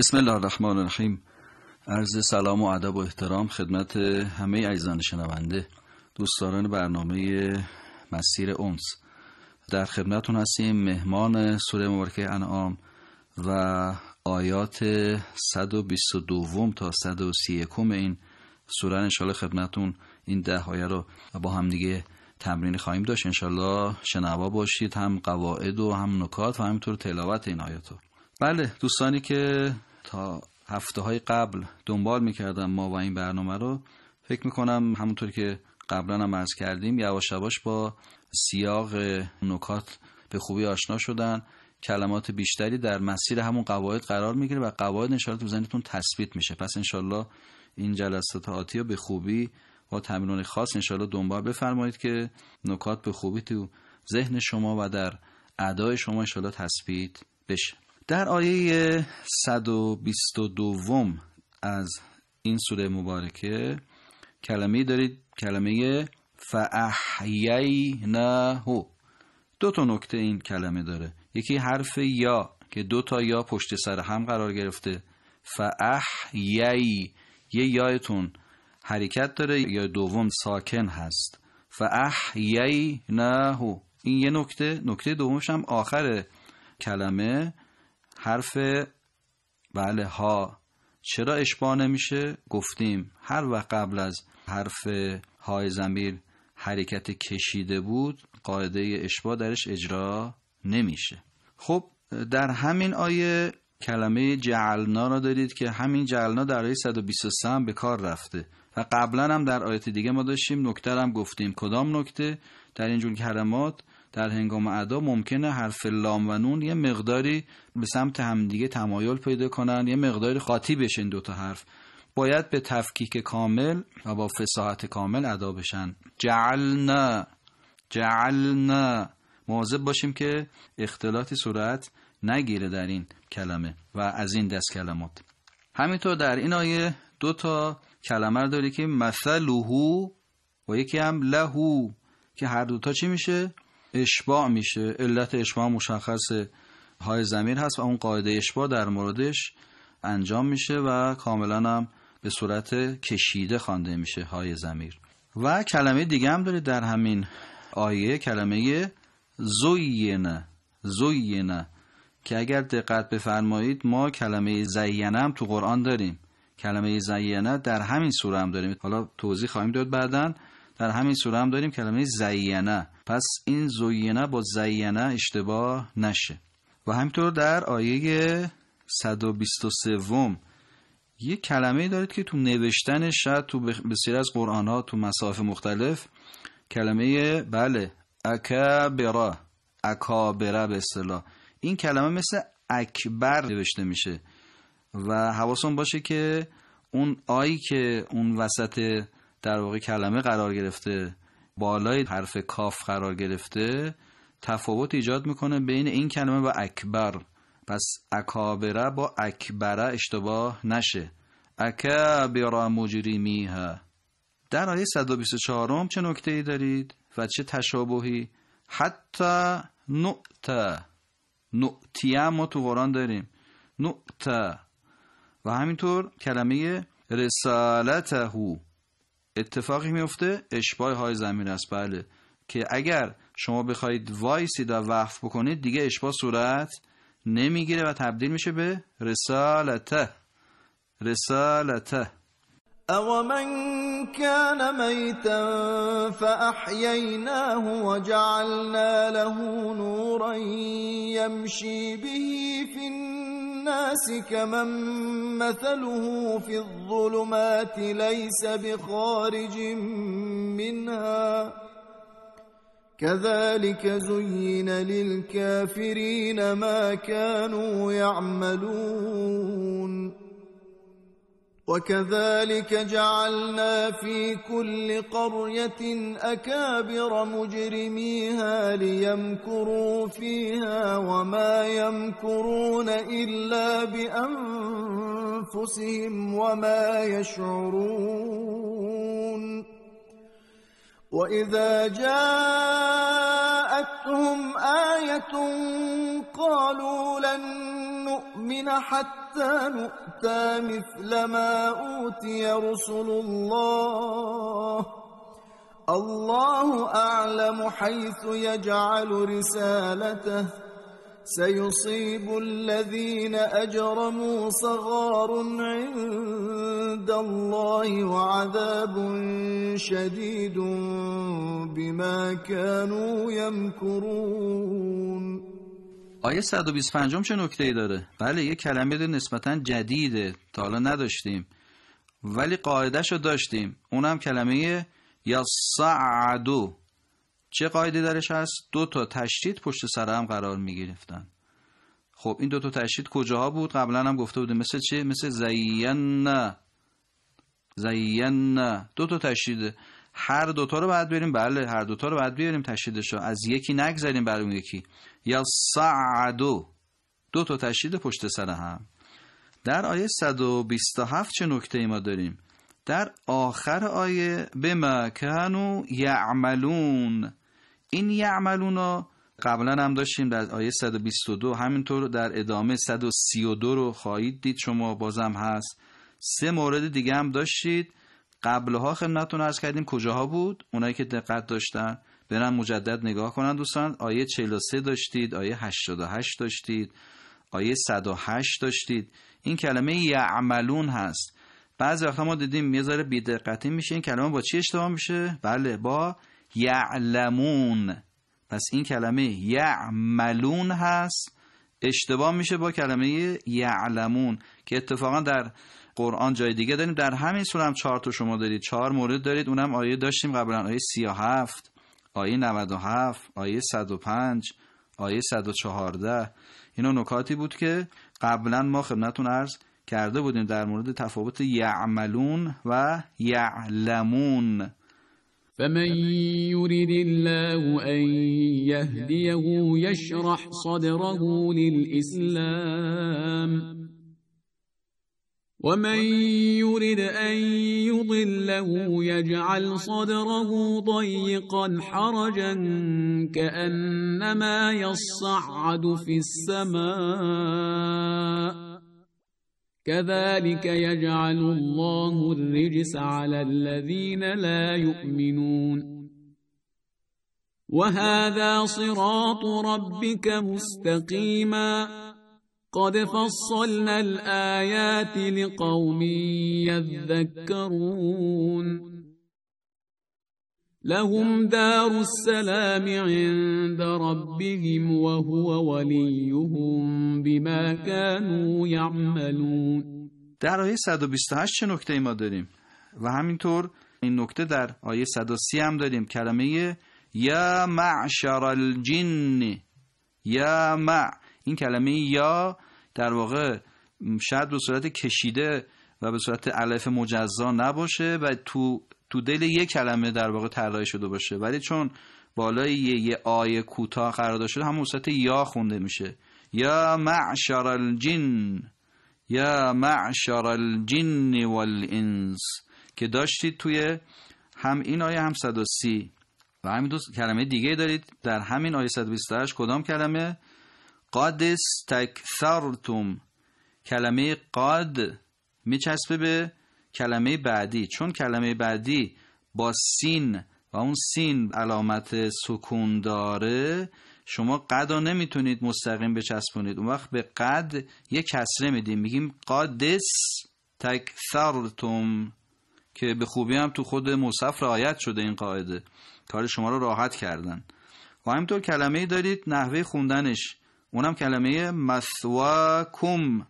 بسم الله الرحمن الرحیم. عرض سلام و ادب و احترام خدمت همه عزیزان شنونده، دوستداران برنامه مسیر انس. در خدمتتون هستیم. مهمان سوره مبارکه انعام و آیات 122 تا 131 این سوره انشالله خدمتتون این 10 آیه رو با هم دیگه تمرین خواهیم داشت. انشالله شنوا باشید، هم قواعد و هم نکات و همینطور تلاوت این آیاتو. بله، دوستانی که تا هفته‌های قبل دنبال می‌کردم ما و این برنامه رو، فکر می‌کنم همونطور که قبلا هم عرض کردیم یواش یواش با سیاق نکات به خوبی آشنا شدن. کلمات بیشتری در مسیر همون قواعد قرار می‌گیره و قواعد انشالله تو ذهنتون تثبیت میشه. پس انشالله این جلسات آتی رو به خوبی با تمرین خاص انشالله دنبال بفرمایید که نکات به خوبی تو ذهن شما و در ادای شما انشالله تثبیت بشه. در آیه 122 از این سوره مبارکه کلمه‌ای دارید، کلمه فاحییناه. دو تا نکته این کلمه داره. یکی حرف یا که دو تا یا پشت سر هم قرار گرفته. فاحیی، یه یایتون حرکت داره، یا دوم ساکن هست. فاحییناه، این یه نکته. نکته دومش هم آخر کلمه حرف بله ها. چرا اشباع نمیشه؟ گفتیم هر وقت قبل از حرف های ضمیر حرکت کشیده بود قاعده اشباع درش اجرا نمیشه. خب در همین آیه کلمه جعلنا را دارید که همین جعلنا در آیه 123 هم به کار رفته و قبلا هم در آیات دیگه ما داشتیم. نکته هم گفتیم. کدام نکته؟ در اینجور کلمات در هنگام ادا ممکنه حرف لام و نون یه مقداری به سمت همدیگه تمایل پیدا کنن، یه مقداری قاطی بشن. دوتا حرف باید به تفکیک کامل و با فصاحت کامل ادا بشن. جعلنا، جعلنا. مواظب باشیم که اختلاطی صورت نگیره در این کلمه و از این دست کلمات. همینطور در این آیه دو تا کلمه داری که مثله و یکی هم لهو که هر دوتا چی میشه؟ اشباع میشه. علت اشباع مشخص های ضمیر هست و اون قاعده اشباع در موردش انجام میشه و کاملا هم به صورت کشیده خوانده میشه های ضمیر. و کلمه دیگه هم داره در همین آیه، کلمه زوینه. زوینه که اگر دقت بفرمایید ما کلمه زینه هم تو قرآن داریم. کلمه زینه در همین سوره هم داریم. حالا توضیح خواهیم داد بعداً. در همین سوره هم داریم کلمه زینه. پس این زینه با زینه اشتباه نشه. و همینطور در آیه 123 یه کلمه دارید که تو نوشتنش شاید تو بسیار از قرآن ها تو مصاحف مختلف کلمه بله اکبره، اکابره به اصطلاح، این کلمه مثل اکبر نوشته میشه و حواسون باشه که اون آیی که اون وسط در واقع کلمه قرار گرفته بالای حرف کاف قرار گرفته تفاوت ایجاد میکنه بین این کلمه و اکبر. پس اکابره با اکبره اشتباه نشه. اکابر مجرمیها. در آیه 124 چه نکته‌ای دارید و چه تشابهی؟ حتی نؤتیه ما تو قرآن داریم، نؤته. و همینطور کلمه رسالته اتفاقی میفته اشباع های ضمیر است. بله، که اگر شما بخواید وایسید و وقف بکنید دیگه اشباع صورت نمیگیره و تبدیل میشه به رسالته. رسالته. او من كان ميتا فأحييناه وجعلنا له نورا يمشي به في الناس كمن مثله في الظلمات ليس بخارج منها كذلك زين للكافرين ما كانوا يعملون وكذلك جعلنا في كل قرية أكابر مجرميها ليمكروا فيها وما يمكرون إلا بأنفسهم وما يشعرون وإذا جاءتهم آية قالوا لن نؤمن نؤمن حتى نؤتى مثل ما أوتي رسل الله أعلم حيث يجعل رسالته سيصيب الذين أجرموا صغار عند الله وعذاب شديد بما كانوا يمكرون. آیه 125 چه نکته‌ای داره؟ بله یه کلمه نسبتاً جدیده تا حالا نداشتیم ولی قاعده‌شو داشتیم، اونم کلمه یصعدو. چه قاعده درش هست؟ 2 تا تشدید پشت سر هم قرار می گرفتن. خب این 2 تا تشدید کجاها بود؟ قبلا هم گفته بودیم مثل چه؟ مثل زینا 2 تا تشدیده، هر 2 تا رو باید بریم، بله هر 2 تا رو باید بیاریم تشدیدشو، از یکی نگذاریم برای اون یکی. یصعدو 2 تا تشدید پشت سر هم. در آیه 127 چه نکته‌ای ما داریم؟ در آخر آیه بما کانوا یعملون. این یعملون رو قبلا هم داشتیم در آیه 122، همینطور در ادامه 132 رو خواهید دید شما، بازم هست 3 مورد دیگه هم داشتید قبلها خدمتتون عرض کردیم. کجاها بود؟ اونایی که دقت داشتن برن مجدد نگاه کنن دوستان. آیه 43 داشتید، آیه 88 داشتید، آیه 108 داشتید. این کلمه یعملون هست. بعضی وقتا ما دیدیم یه ذره بی‌دقتی میشه، این کلمه با چی اشتباه میشه؟ بله با یعلمون. پس این کلمه یعملون هست، اشتباه میشه با کلمه یعلمون که اتفاقا در قرآن جای دیگه داریم. در همین سوره هم 4 تا شما دارید، 4 مورد دارید. اونم آیه داشتیم قبلا، آیه 37، آیه 97، آیه 105، آیه 114. اینا نکاتی بود که قبلا ما خدمتتون عرض کرده بودیم در مورد تفاوت یعملون و یعلمون. فمن يريد الله أن يهديه يشرح صدره للإسلام ومن يريد أن يضله يجعل صدره ضيقا حرجا كأنما يصعد في السماء كذلك يجعل الله الرجس على الذين لا يؤمنون وهذا صراط ربك مستقيما قد فصلنا الآيات لقوم يذكرون لهم دار السلام عند ربهم وهو وليهم بما كانوا يعملون. در آیه 128 چه نکته ای ما داریم؟ و همینطور این نکته در آیه 130 هم داریم، کلمه یا معشر الجن. یا این کلمه یا در واقع شاید به صورت کشیده و به صورت الف مجزا نباشه و تو دل یک کلمه در واقع طراحی شده باشه، ولی چون بالای یه آیه کوتاه قرار داشته همون صورت یا خونده میشه. یا معشر الجن، یا معشر الجن والانس که داشتید توی هم این آیه هم 130. و همین دو کلمه دیگه دارید در همین آیه 128. کدام کلمه؟ قد استکثرتم. کلمه قد میچسبه به کلمه بعدی، چون کلمه بعدی با سین و اون سین علامت سکون داره، شما قد رو نمیتونید مستقیم بچسبونید. اون وقت به قد یک کسره میدیم، میگیم قدس تکثرتم که به خوبی هم تو خود مصحف رعایت شده این قاعده، کار شما رو راحت کردن. و همینطور کلمه‌ای دارید نحوه خوندنش، اونم کلمه مثواکم.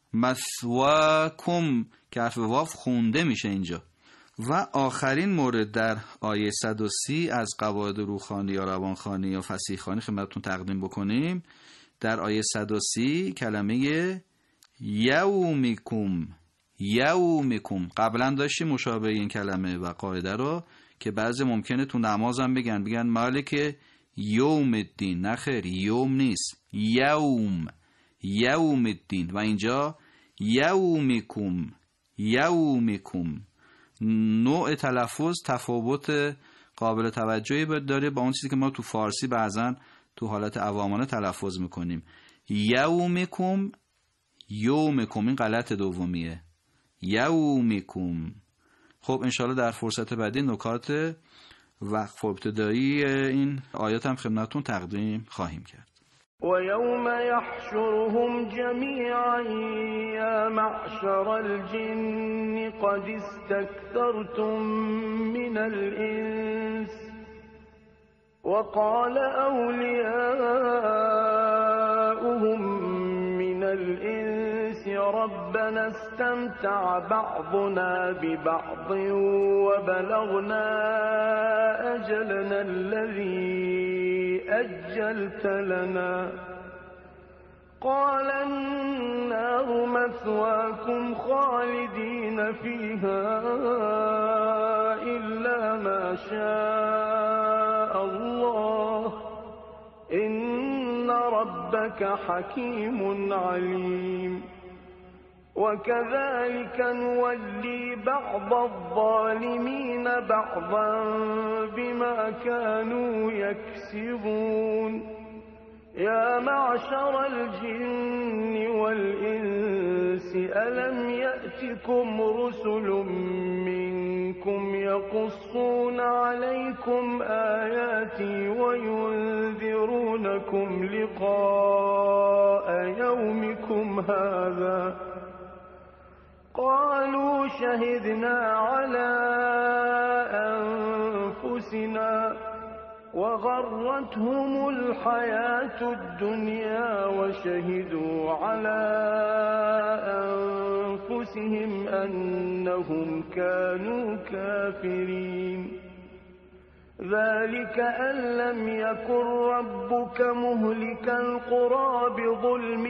مثواکم که حرف واو خونده میشه اینجا. و آخرین مورد در آیه 130 از قواعد روخانی یا روانخانی یا فصیحخوانی خدمتتون تقدیم بکنیم. در آیه 130 کلمه یومکم. یومکم قبلا داشتیم مشابه این کلمه و قاعده رو که بعضی ممکنه تو نماز هم بگن مالک یوم الدین. نه خیر، یوم نیست، یوم، یوم الدین. و اینجا یومکم. یومکم نوع تلفظ تفاوت قابل توجهی داره با اون چیزی که ما تو فارسی بعضن تو حالت عوامانه تلفظ میکنیم. یومکم، یومکم، این غلط دومیه، یومکم. خب انشالله در فرصت بعدی نکات وقف ابتدایی این آیات هم خدمتتون تقدیم خواهیم کرد. ويوم يحشرهم جميعا يا معشر الجن قد استكثرتم من الإنس وقال أولياؤهم من الإنس ربنا استمتع بعضنا ببعض وبلغنا أجلنا الذي أجلت لنا قال النار مثواكم خالدين فيها إلا ما شاء الله إن ربك حكيم عليم وكذلك نولي بعض الظالمين بعضا بما كانوا يكسبون يا معشر الجن والإنس ألم يأتكم رسل منكم يقصون عليكم آياتي وينذرونكم لقاء يومكم هذا قالوا شهدنا على أنفسنا وغرتهم الحياة الدنيا وشهدوا على أنفسهم أنهم كانوا كافرين ذلك أن لم يكن ربك مهلك القرى بظلم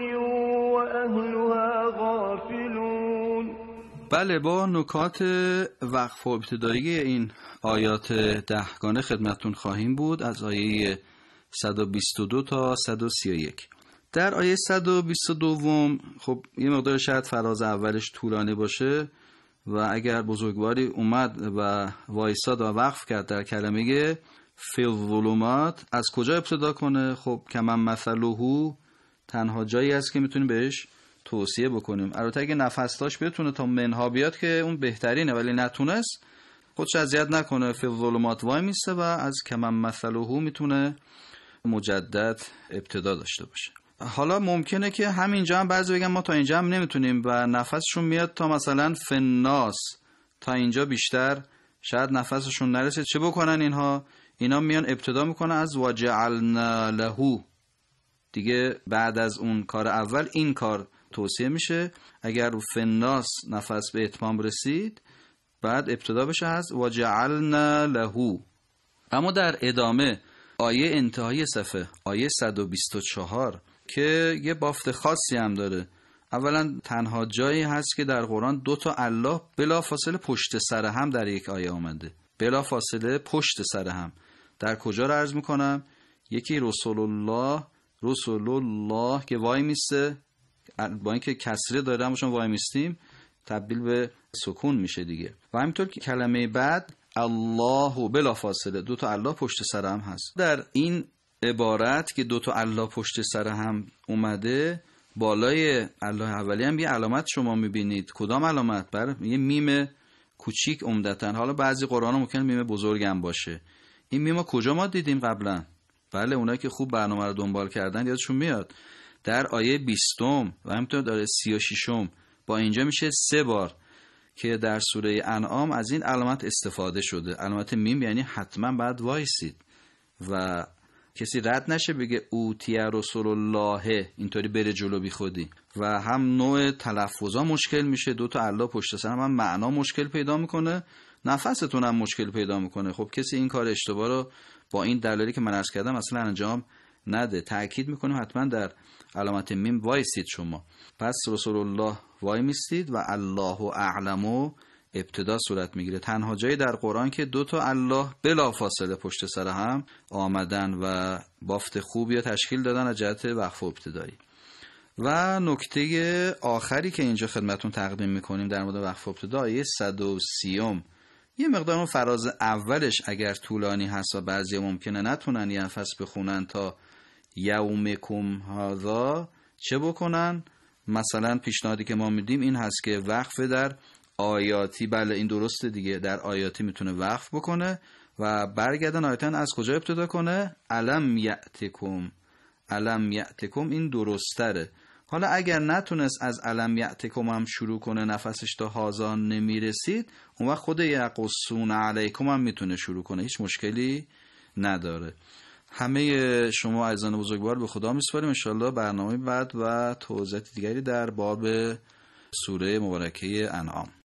وأهلها غافلون. بله، با نکات وقف ابتدایی این آیات دهگانه خدمتتون خواهیم بود از آیه 122 تا 131. در آیه 122 خب یه مقدار شاید فراز اولش طولانی باشه و اگر بزرگواری اومد و وایساد و وقف کرد در کلمه فی الظلمات، از کجا ابتدا کنه؟ خب کمن مثلهو تنها جایی است که میتونیم بهش توصیه بکنیم. البته اگه نفس داشت بتونه تا منها بیاد که اون بهترینه، ولی نتونست خودش اذیت نکنه، فی الظلمات وای میسته و از کمن مثلهو میتونه مجدد ابتدا داشته باشه. حالا ممکنه که همینجا هم بعضی بگن ما تا اینجا هم نمیتونیم و نفسشون میاد تا مثلا فناس، تا اینجا بیشتر شاید نفسشون نرسه. چه بکنن اینا میان ابتدا میکنن از وجعلنا له، دیگه بعد از اون کار اول این کار توصیه میشه. اگر فناس نفس به اتمام رسید بعد ابتدا بشه از وجعلنا له. اما در ادامه آیه انتهای صفحه آیه 124 که یه بافت خاصی هم داره. اولا تنها جایی هست که در قرآن 2 تا الله بلا فاصله پشت سر هم در یک آیه آمده، بلا فاصله پشت سر هم. در کجا رو عرض میکنم؟ یکی رسول الله که وای میسته، با اینکه کسره داره همشون وای میستیم تبدیل به سکون میشه دیگه. و همینطور که کلمه بعد الله بلا فاصله 2 تا الله پشت سر هم هست. در این عبارت که 2 تا الله پشت سر هم اومده، بالای الله اولی هم یه علامت شما میبینید. کدام علامت؟ بر یه میم کوچیک عمدتاً. حالا بعضی قرآن ممکنه میم بزرگ هم باشه. این میم کجا ما دیدیم قبلا؟ بله، اونایی که خوب برنامه رو دنبال کردن یادشون میاد. در آیه 20 و همینطور در 36 با اینجا میشه 3 بار که در سوره انعام از این علامت استفاده شده. علامت میم یعنی حتما باید وایسید و کسی رد نشه بگه اوتی رسول الله اینطوری بره جلو بی خودی. و هم نوع تلفظا مشکل میشه، 2 تا الله پشت سر هم معنا مشکل پیدا میکنه، نفستون هم مشکل پیدا میکنه. خب کسی این کار اشتباه رو با این دلایلی که من عرض کردم اصلا انجام نده. تأکید میکنیم حتما در علامت میم وایسید شما. پس رسول الله وای میستید و الله اعلمو ابتدا صورت میگیره. تنها جایی در قرآن که 2 تا الله بلا فاصله پشت سر هم آمدن و بافت خوبی تشکیل دادن از جهت وقف ابتدایی. و نکته آخری که اینجا خدمتون تقدیم میکنیم در مورد وقف ابتدایی 130 یه مقدار اون فراز اولش اگر طولانی هست و بعضی ممکنه نتونن یه نفس بخونن تا یومکم هذا، چه بکنن؟ مثلا پیشنهادی که ما میدیم این هست که وقف در آیاتی، بله این درسته دیگه، در آیاتی میتونه وقف بکنه و برگردن آیتن از کجا ابتدا کنه؟ علم یأتکم. علم یأتکم این درستره. حالا اگر نتونست از علم یأتکم هم شروع کنه، نفسش تا هازان نمیرسید، اون وقت خود یقصون علیکم هم میتونه شروع کنه، هیچ مشکلی نداره. همه شما عزیزان بزرگوار به خدا میسپاریم. انشالله برنامه بعد و توضیحات دیگری در باب سوره مبارکه انعام.